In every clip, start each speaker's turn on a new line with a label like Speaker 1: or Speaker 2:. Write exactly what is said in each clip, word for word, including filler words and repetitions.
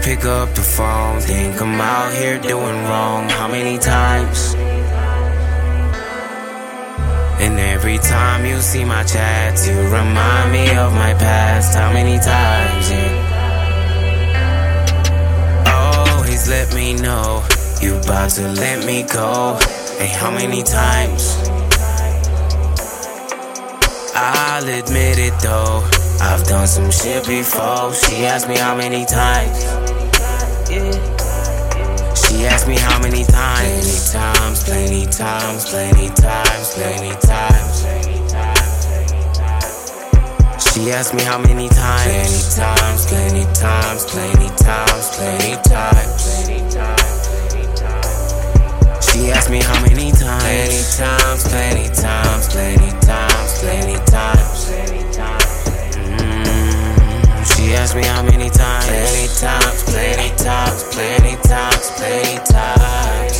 Speaker 1: pick up the phone, think I'm out here doing wrong. How many times? And every time you see my chats, you remind me of my past. How many times, yeah? Always let me know you about to let me go. Hey, how many times? I'll admit it though, I've done some shit before. She asked me how many times. She asked me how many times. Plenty times, plenty times, plenty times, plenty times. She asked me how many times. Plenty times, plenty times, plenty times, plenty times. She asked me how many times. Plenty times, plenty times, plenty times, plenty times. Mm, she asked me how many times. Plenty times, plenty times, plenty times, plenty times.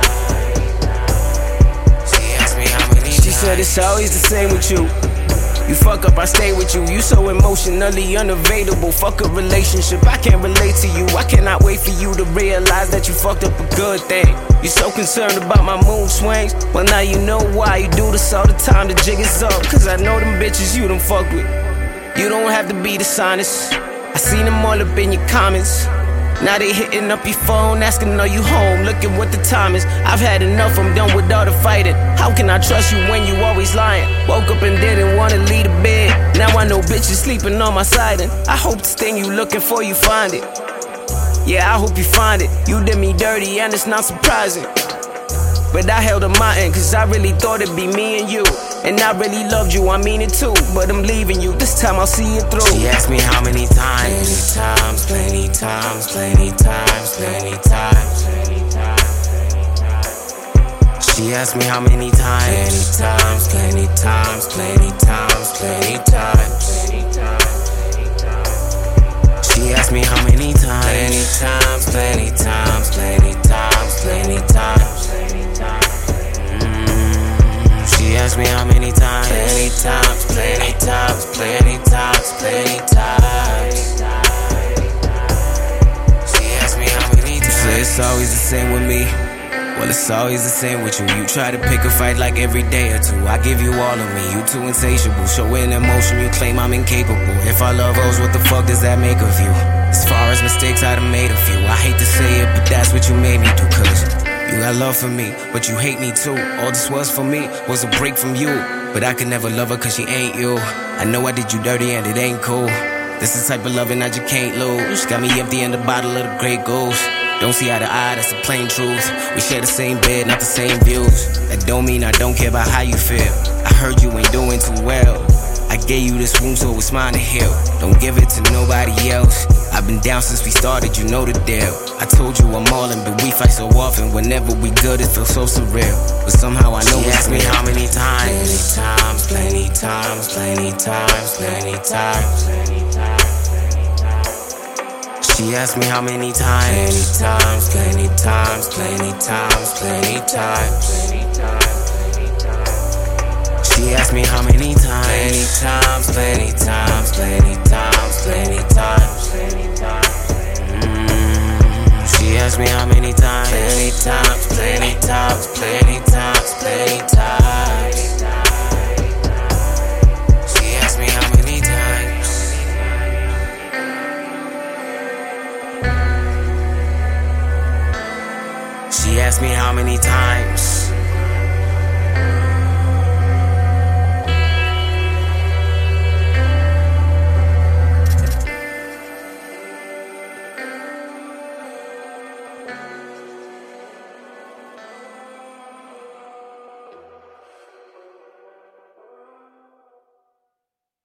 Speaker 1: She asked me how many times. She said it's always the same with you. You fuck up, I stay with you. You so emotionally unavailable. Fuck a relationship, I can't relate to you. I cannot wait for you to realize that you fucked up a good thing. You so concerned about my mood swings. Well, now you know why you do this all the time. The jig is up, cause I know them bitches you done fuck with. You don't have to be dishonest. I seen them all up in your comments. Now they hitting up your phone, asking are you home? Look at what the time is. I've had enough, I'm done with all the fighting. How can I trust you when you always lying? Woke up and didn't wanna leave the bed. Now I know bitches sleeping on my side, and I hope this thing you looking for, you find it. Yeah, I hope you find it. You did me dirty and it's not surprising, but I held on my end, cause I really thought it'd be me and you. And I really loved you, I mean it too. But I'm leaving you, this time I'll see it through. She asked me how many times. Plenty times, plenty times, plenty times, plenty times. She asked me how many times. Plenty times, plenty times, plenty times, plenty times. She asked me how many times. Plenty times, plenty times, plenty times, plenty times. She asked me how many times. Plenty times, plenty times, plenty times, plenty times. She asked me how many times. So it's always the same with me. Well, it's always the same with you. You try to pick a fight like every day or two. I give you all of me, you too insatiable. Showing emotion, you claim I'm incapable. If I love hoes, what the fuck does that make of you? As far as mistakes, I done made a few. I hate to say it, but that's what you made me do, cause you got love for me, but you hate me too. All this was for me, was a break from you. But I could never love her cause she ain't you. I know I did you dirty and it ain't cool. This is the type of loving that you can't lose. Got me empty in the bottle of the Grey Goose. Don't see eye to eye, that's the plain truth. We share the same bed, not the same views. That don't mean I don't care about how you feel. I heard you ain't doing too well. I gave you this room so it's mine to heal. Don't give it to nobody else. I've been down since we started, you know the deal. I told you I'm all in, but we fight so often. Whenever we good, it feels so surreal. But somehow I know she asked me how many times. Plenty times, plenty times, plenty times, plenty times. She asked me how many times. Plenty times, plenty times, plenty times, plenty times. She asked me how many times. Plenty times, plenty times, plenty times, plenty times, plenty times. Mm, she asked me how many times. Plenty times, plenty times, plenty times, plenty times. She asked me how many times. She asked me how many times.